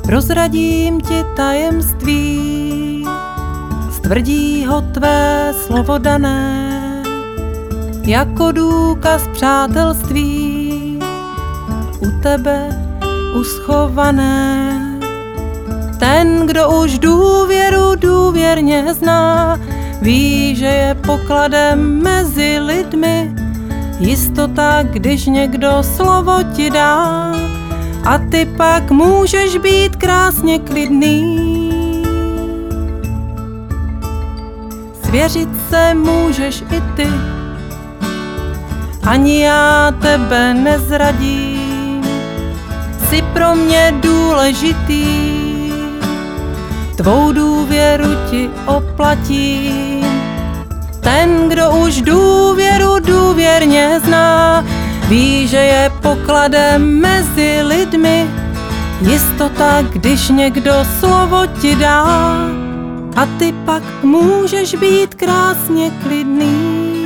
Prozradím ti tajemství z tvrdího tvé slovo dané, jako důkaz přátelství u tebe uschované. Ten, kdo už důvěru důvěrně zná, ví, že je pokladem mezi lidmi jistota, když někdo slovo ti dá, a ty pak můžeš být krásně klidný. Svěřit se můžeš i ty, ani já tebe nezradím, jsi pro mě důležitý, tvou důvěru ti oplatím. Ten, kdo už důvěru důvěrně zná, ví, že je pokladem mezi lidmi jistota, když někdo slovo ti dá, a ty pak můžeš být krásně klidný.